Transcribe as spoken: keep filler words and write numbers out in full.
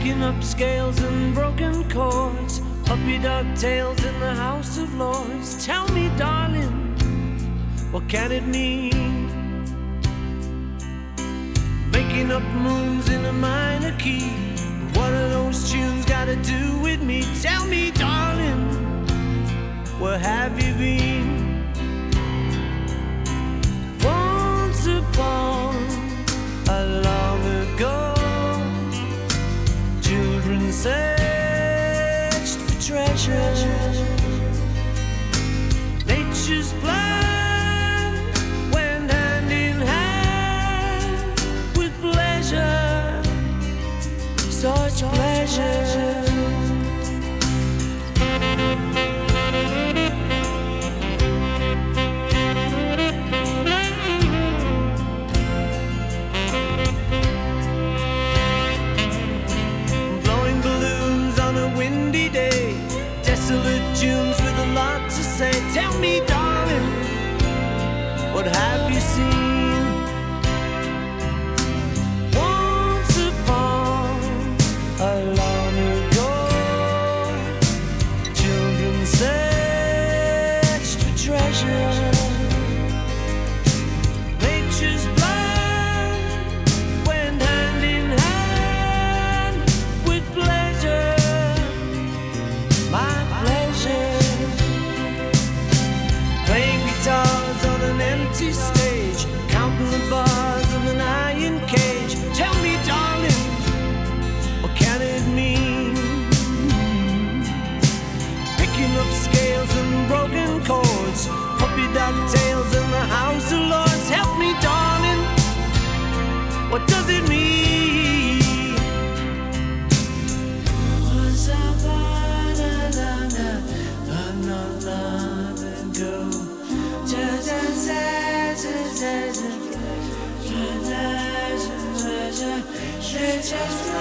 picking up scales and broken chords, puppy dog tails in the House of Lords. Tell me, darling, what can it mean? Making up moons in a minor key. What are those tunes got to do with me? Tell me, darling, where have you been? Once upon a long ago, children searched for treasure. Nature's plan went hand in hand with pleasure, such pleasure. Windy day, desolate dunes with a lot to say. Tell me, darling, what have you seen? Once upon a long ago, children searched for treasure. Nature's plan went hand in hand with pleasure. My pleasure. Playing guitars on an empty stage, counting the bars of an iron cage. Tell me, darling, what can it mean? Picking up scales and broken chords, puppy dog tails in the House of Lords. Help me, darling, what does it mean? Was I just